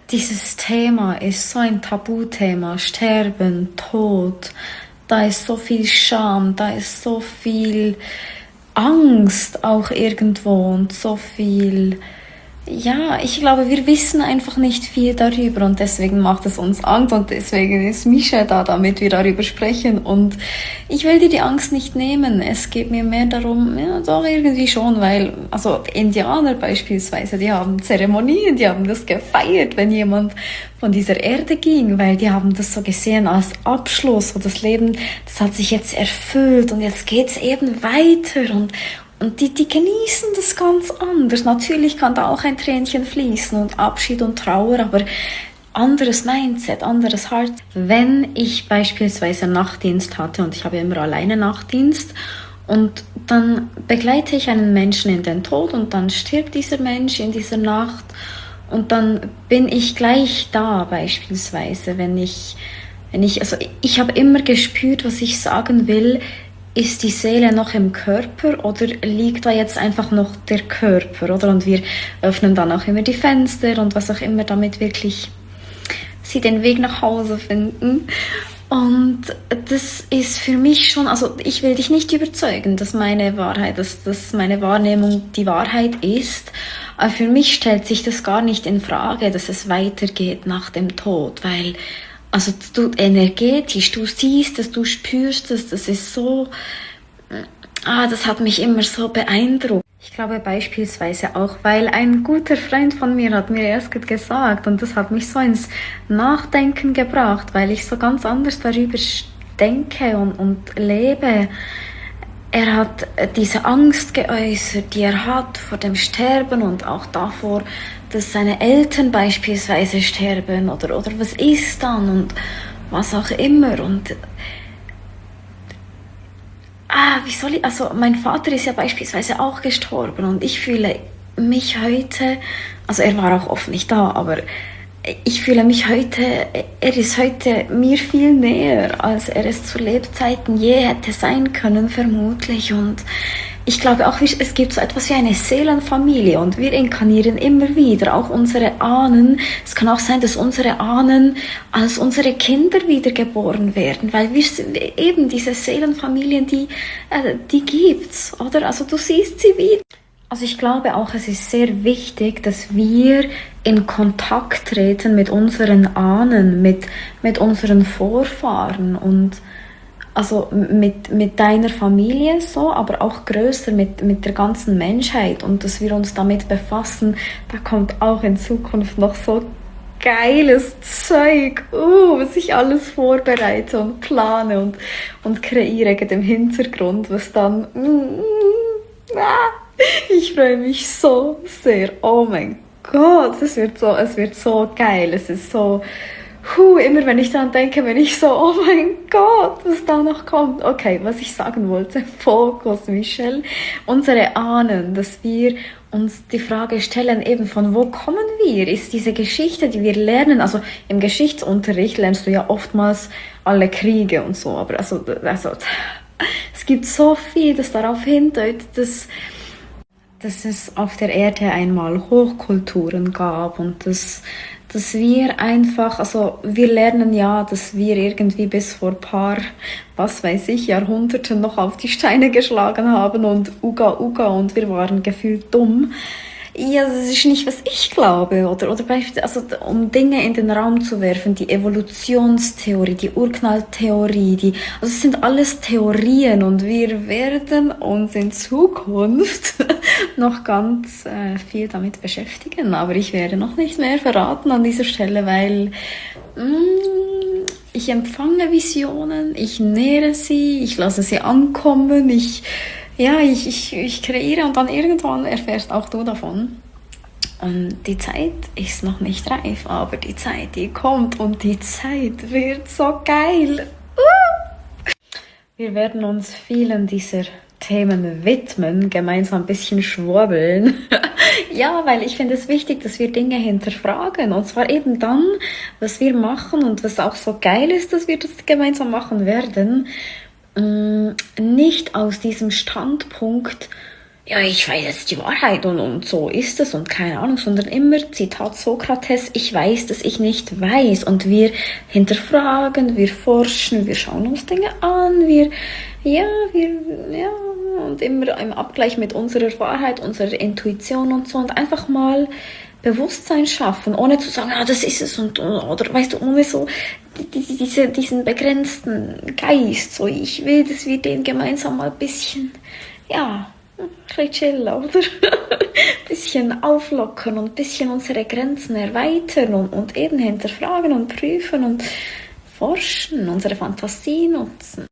dieses Thema ist so ein Tabuthema. Sterben, Tod. Da ist so viel Scham, da ist so viel Angst auch irgendwo und so viel. Ja, ich glaube, wir wissen einfach nicht viel darüber und deswegen macht es uns Angst und deswegen ist Misha da, damit wir darüber sprechen und ich will dir die Angst nicht nehmen. Es geht mir mehr darum, ja, doch irgendwie schon, weil, also Indianer beispielsweise, die haben Zeremonien, die haben das gefeiert, wenn jemand von dieser Erde ging, weil die haben das so gesehen als Abschluss und das Leben, das hat sich jetzt erfüllt und jetzt geht's eben weiter und die genießen das ganz anders. Natürlich kann da auch ein Tränchen fließen und Abschied und Trauer, aber anderes Mindset, anderes Herz. Wenn ich beispielsweise Nachtdienst hatte und ich habe immer alleine Nachtdienst und dann begleite ich einen Menschen in den Tod und dann stirbt dieser Mensch in dieser Nacht und dann bin ich gleich da beispielsweise, also ich habe immer gespürt, was ich sagen will. Ist die Seele noch im Körper oder liegt da jetzt einfach noch der Körper, oder? Und wir öffnen dann auch immer die Fenster und was auch immer, damit wirklich sie den Weg nach Hause finden. Und das ist für mich schon, also ich will dich nicht überzeugen, dass meine Wahrheit, dass meine Wahrnehmung die Wahrheit ist. Aber für mich stellt sich das gar nicht in Frage, dass es weitergeht nach dem Tod, weil also du energetisch, du siehst es, du spürst es, das ist so, das hat mich immer so beeindruckt. Ich glaube beispielsweise auch, weil ein guter Freund von mir hat mir erst gesagt und das hat mich so ins Nachdenken gebracht, weil ich so ganz anders darüber denke und lebe. Er hat diese Angst geäußert, die er hat vor dem Sterben und auch davor, dass seine Eltern beispielsweise sterben oder was ist dann und was auch immer und also mein Vater ist ja beispielsweise auch gestorben und ich fühle mich heute, also er war auch oft nicht da, aber ich fühle mich heute, er ist heute mir viel näher, als er es zu Lebzeiten je hätte sein können, vermutlich. Und ich glaube auch, es gibt so etwas wie eine Seelenfamilie und wir inkarnieren immer wieder, auch unsere Ahnen. Es kann auch sein, dass unsere Ahnen als unsere Kinder wiedergeboren werden, weil wir eben diese Seelenfamilien, die gibt's, oder? Also du siehst sie wieder. Also ich glaube auch, es ist sehr wichtig, dass wir in Kontakt treten mit unseren Ahnen, mit unseren Vorfahren und also mit deiner Familie so, aber auch größer mit der ganzen Menschheit und dass wir uns damit befassen. Da kommt auch in Zukunft noch so geiles Zeug, was ich alles vorbereite und plane und kreiere im Hintergrund, was dann ich freue mich so sehr. Oh mein Gott, es wird so geil. Es ist so, immer wenn ich daran denke, bin ich so, oh mein Gott, was da noch kommt. Okay, was ich sagen wollte, Fokus, Michelle. Unsere Ahnen, dass wir uns die Frage stellen, eben von wo kommen wir? Ist diese Geschichte, die wir lernen, also im Geschichtsunterricht lernst du ja oftmals alle Kriege und so, aber also es gibt so viel, das darauf hindeutet, dass es auf der Erde einmal Hochkulturen gab und dass wir einfach, also wir lernen ja, dass wir irgendwie bis vor paar, was weiß ich, Jahrhunderten noch auf die Steine geschlagen haben und Uga und wir waren gefühlt dumm. Ja, das ist nicht, was ich glaube. Oder also, um Dinge in den Raum zu werfen, die Evolutionstheorie, die Urknalltheorie, also es sind alles Theorien und wir werden uns in Zukunft noch ganz viel damit beschäftigen. Aber ich werde noch nicht mehr verraten an dieser Stelle, weil ich empfange Visionen, ich nähere sie, ich lasse sie ankommen, ich kreiere und dann irgendwann erfährst auch du davon. Und die Zeit ist noch nicht reif, aber die Zeit, die kommt und die Zeit wird so geil. Wir werden uns vielen dieser Themen widmen, gemeinsam ein bisschen schwurbeln. Ja, weil ich finde es wichtig, dass wir Dinge hinterfragen. Und zwar eben dann, was wir machen und was auch so geil ist, dass wir das gemeinsam machen werden. Nicht aus diesem Standpunkt, ja, ich weiß jetzt die Wahrheit und so ist es und keine Ahnung, sondern immer, Zitat Sokrates, ich weiß, dass ich nicht weiß. Und wir hinterfragen, wir forschen, wir schauen uns Dinge an, ja, und immer im Abgleich mit unserer Wahrheit, unserer Intuition und so und einfach mal Bewusstsein schaffen, ohne zu sagen, das ist es oder weißt du, ohne so diesen begrenzten Geist, so ich will, dass wir den gemeinsam mal ein bisschen, ja, ein bisschen chillen, oder? Ein bisschen auflockern und ein bisschen unsere Grenzen erweitern und eben hinterfragen und prüfen und forschen, unsere Fantasie nutzen.